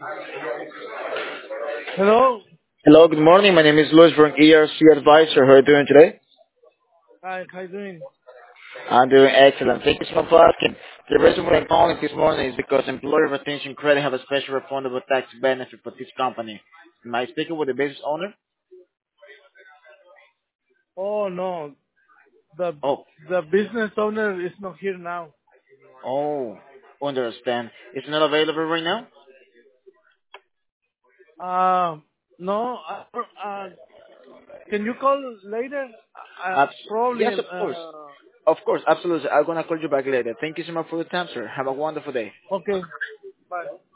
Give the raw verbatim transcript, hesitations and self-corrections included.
Hello. Hello, good morning. My name is Luis from E R C Advisor. How are you doing today? Hi, how you doing? I'm doing excellent. Thank you so much for asking. The reason why I'm calling this morning is because Employer Retention Credit have a special refundable tax benefit for this company. Am I speaking with the business owner? Oh no, the Oh, the business owner is not here now. oh, understand. It's not available right now? Uh, no. Uh, uh, can you call later? Uh, Abs- probably. yes, of course. Uh, Of course, absolutely. I'm going to call you back later. Thank you so much for your time, sir. Have a wonderful day. okay. Bye.